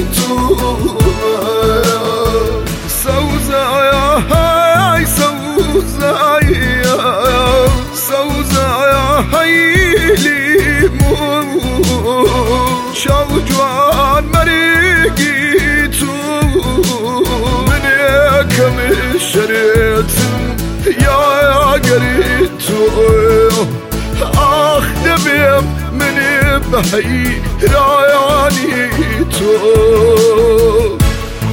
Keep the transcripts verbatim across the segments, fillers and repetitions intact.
تو سوزايا هاي سوزايا سوزايا هاي لي مو شو جوان مريقي تو من كم شريت يا يا قريتو اخ دبيم من بحي راياني تو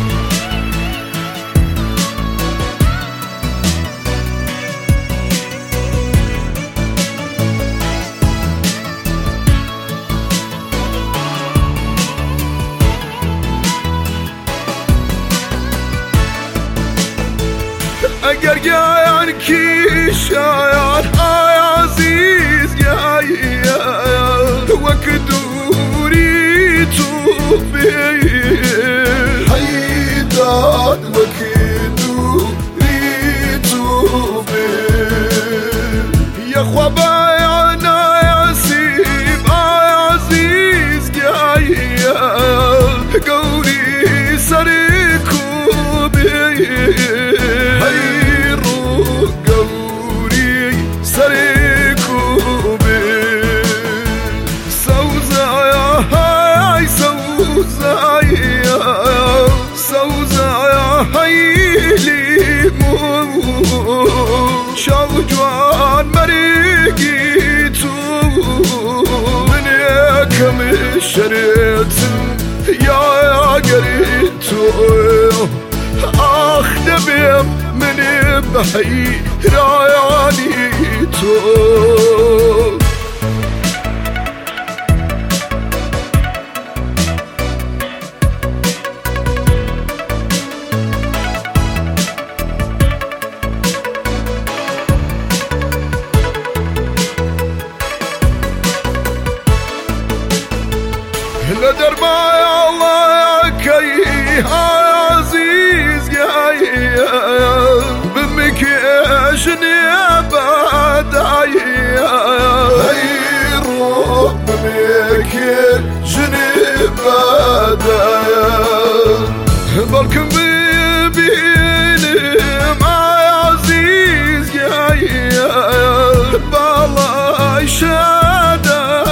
اگر گیان کی شاید ای عزیز گیان وقت دوری تو بی حیدان وقت دوری تو بی یا خوابان ای عزیز ای عزیز گیان گوری سری کو بی شو جوان مريقي تو من كم شريت يا يا قريتو اخ دبيم من بحي راياني تو لدر ما يا الله كي هاي عزيز يا بمك اجني بداي هاي روح بمك جني بداي بالكم بيبيني ما عزيز يا بالله شاد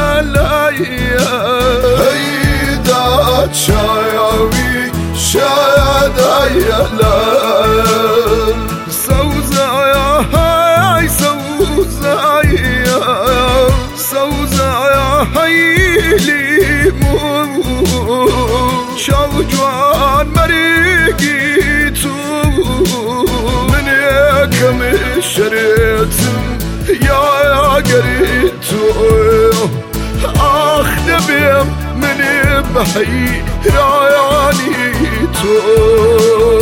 شايوي شايدا يلال سوزايا هاي سوزايا سوزايا هاي لي مو شو جوان مريقي تو من كم شريت يا يا قريتو اخ دبيم من بحي راياني تو